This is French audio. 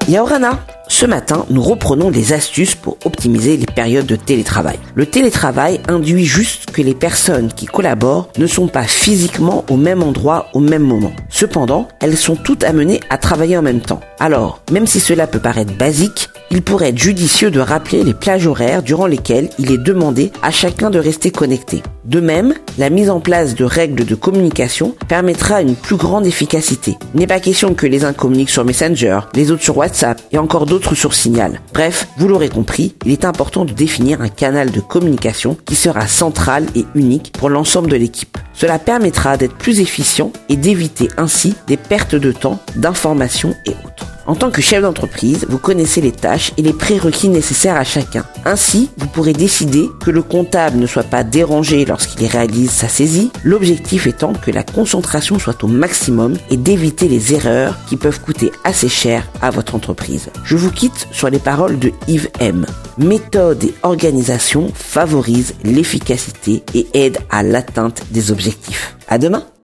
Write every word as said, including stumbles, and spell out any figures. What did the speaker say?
Yaorana, ce matin, nous reprenons des astuces pour optimiser les périodes de télétravail. Le télétravail induit juste que les personnes qui collaborent ne sont pas physiquement au même endroit au même moment. Cependant, elles sont toutes amenées à travailler en même temps. Alors, même si cela peut paraître basique, il pourrait être judicieux de rappeler les plages horaires durant lesquelles il est demandé à chacun de rester connecté. De même, la mise en place de règles de communication permettra une plus grande efficacité. Il n'est pas question que les uns communiquent sur Messenger, les autres sur WhatsApp et encore d'autres sur Signal. Bref, vous l'aurez compris, il est important de définir un canal de communication qui sera central et unique pour l'ensemble de l'équipe. Cela permettra d'être plus efficient et d'éviter ainsi des pertes de temps, d'informations et autres. En tant que chef d'entreprise, vous connaissez les tâches et les prérequis nécessaires à chacun. Ainsi, vous pourrez décider que le comptable ne soit pas dérangé lorsqu'il réalise sa saisie, l'objectif étant que la concentration soit au maximum et d'éviter les erreurs qui peuvent coûter assez cher à votre entreprise. Je vous quitte sur les paroles de Yves M. Méthode et organisation favorisent l'efficacité et aident à l'atteinte des objectifs. À demain!